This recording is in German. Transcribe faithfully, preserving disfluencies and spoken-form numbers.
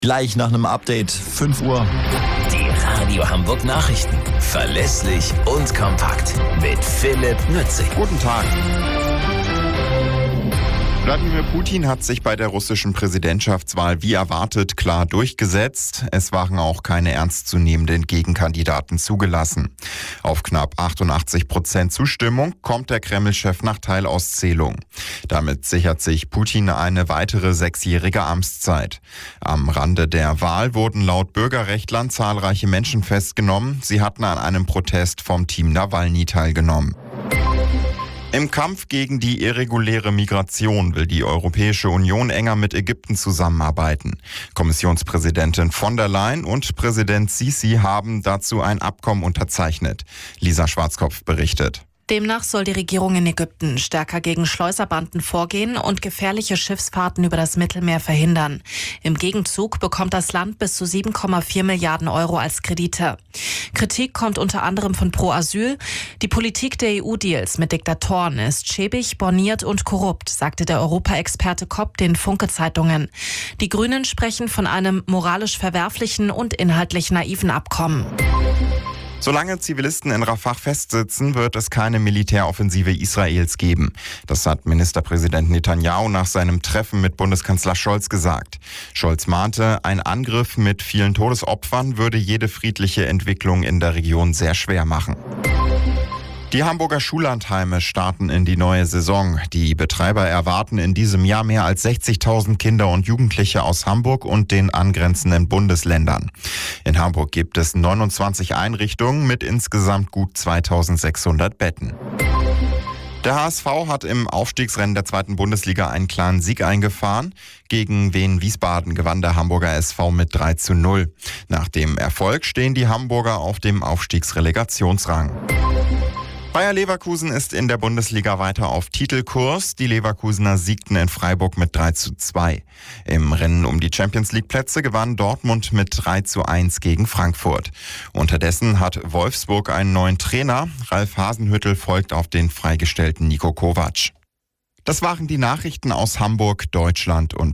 Gleich nach einem Update, fünf Uhr. Die Radio Hamburg Nachrichten. Verlässlich und kompakt. Mit Philipp Nützig. Guten Tag. Wladimir Putin hat sich bei der russischen Präsidentschaftswahl wie erwartet klar durchgesetzt. Es waren auch keine ernstzunehmenden Gegenkandidaten zugelassen. Auf knapp achtundachtzig Prozent Zustimmung kommt der Kreml-Chef nach Teilauszählung. Damit sichert sich Putin eine weitere sechsjährige Amtszeit. Am Rande der Wahl wurden laut Bürgerrechtlern zahlreiche Menschen festgenommen. Sie hatten an einem Protest vom Team Nawalny teilgenommen. Im Kampf gegen die irreguläre Migration will die Europäische Union enger mit Ägypten zusammenarbeiten. Kommissionspräsidentin von der Leyen und Präsident Sisi haben dazu ein Abkommen unterzeichnet. Lisa Schwarzkopf berichtet. Demnach soll die Regierung in Ägypten stärker gegen Schleuserbanden vorgehen und gefährliche Schiffsfahrten über das Mittelmeer verhindern. Im Gegenzug bekommt das Land bis zu sieben Komma vier Milliarden Euro als Kredite. Kritik kommt unter anderem von Pro Asyl. Die Politik der E U-Deals mit Diktatoren ist schäbig, borniert und korrupt, sagte der Europaexperte Kopp den Funke-Zeitungen. Die Grünen sprechen von einem moralisch verwerflichen und inhaltlich naiven Abkommen. Solange Zivilisten in Rafah festsitzen, wird es keine Militäroffensive Israels geben. Das hat Ministerpräsident Netanyahu nach seinem Treffen mit Bundeskanzler Scholz gesagt. Scholz mahnte, ein Angriff mit vielen Todesopfern würde jede friedliche Entwicklung in der Region sehr schwer machen. Die Hamburger Schullandheime starten in die neue Saison. Die Betreiber erwarten in diesem Jahr mehr als sechzigtausend Kinder und Jugendliche aus Hamburg und den angrenzenden Bundesländern. In Hamburg gibt es neunundzwanzig Einrichtungen mit insgesamt gut zweitausendsechshundert Betten. Der H S V hat im Aufstiegsrennen der zweiten Bundesliga einen klaren Sieg eingefahren. Gegen Wien Wiesbaden gewann der Hamburger S V mit drei zu null. Nach dem Erfolg stehen die Hamburger auf dem Aufstiegsrelegationsrang. Bayer Leverkusen ist in der Bundesliga weiter auf Titelkurs. Die Leverkusener siegten in Freiburg mit drei zu zwei. Im Rennen um die Champions-League-Plätze gewann Dortmund mit drei zu eins gegen Frankfurt. Unterdessen hat Wolfsburg einen neuen Trainer. Ralf Hasenhüttl folgt auf den freigestellten Niko Kovac. Das waren die Nachrichten aus Hamburg, Deutschland und